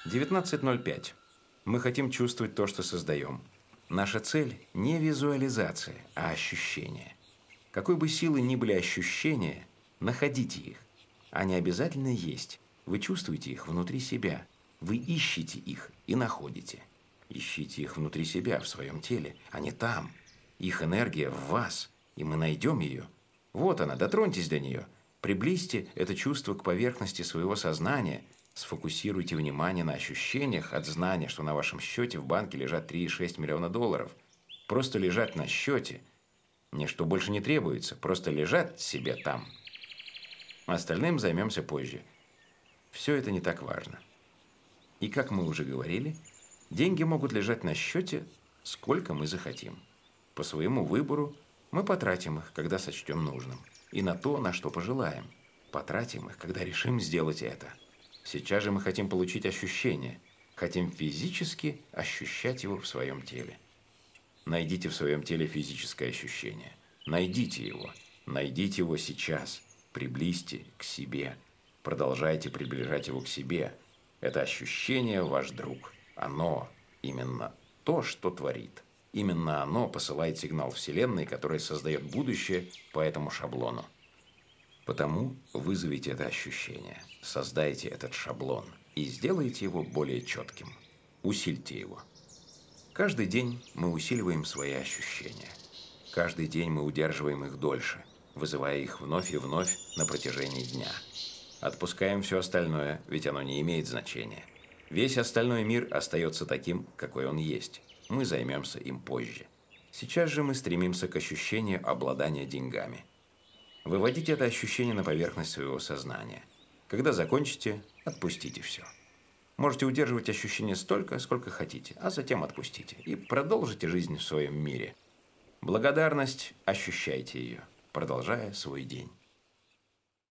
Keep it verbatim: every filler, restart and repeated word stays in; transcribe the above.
девятнадцать ноль пять. Мы хотим чувствовать то, что создаем. Наша цель не визуализация, а ощущение. Какой бы силой ни были ощущения, находите их. Они обязательно есть. Вы чувствуете их внутри себя. Вы ищете их и находите. Ищите их внутри себя, в своем теле. Они там. Их энергия в вас, и мы найдем ее. Вот она, дотроньтесь до нее. Приблизьте это чувство к поверхности своего сознания. Сфокусируйте внимание на ощущениях от знания, что на вашем счете в банке лежат три и шесть миллиона долларов. Просто лежать на счете. Ничто больше не требуется, просто лежать себе там. Остальным займемся позже. Все это не так важно. И как мы уже говорили, деньги могут лежать на счете, сколько мы захотим. По своему выбору мы потратим их, когда сочтем нужным. И на то, на что пожелаем. Потратим их, когда решим сделать это. Сейчас же мы хотим получить ощущение. Хотим физически ощущать его в своем теле. Найдите в своем теле физическое ощущение. Найдите его. Найдите его сейчас. Приблизьте к себе. Продолжайте приближать его к себе. Это ощущение ваш друг. Оно именно то, что творит. Именно оно посылает сигнал Вселенной, который создает будущее по этому шаблону. Потому вызовите это ощущение, создайте этот шаблон и сделайте его более четким. Усильте его. Каждый день мы усиливаем свои ощущения. Каждый день мы удерживаем их дольше, вызывая их вновь и вновь на протяжении дня. Отпускаем все остальное, ведь оно не имеет значения. Весь остальной мир остается таким, какой он есть. Мы займемся им позже. Сейчас же мы стремимся к ощущению обладания деньгами. Выводите это ощущение на поверхность своего сознания. Когда закончите, отпустите все. Можете удерживать ощущение столько, сколько хотите, а затем отпустите. И продолжите жизнь в своем мире. Благодарность, ощущайте ее, продолжая свой день.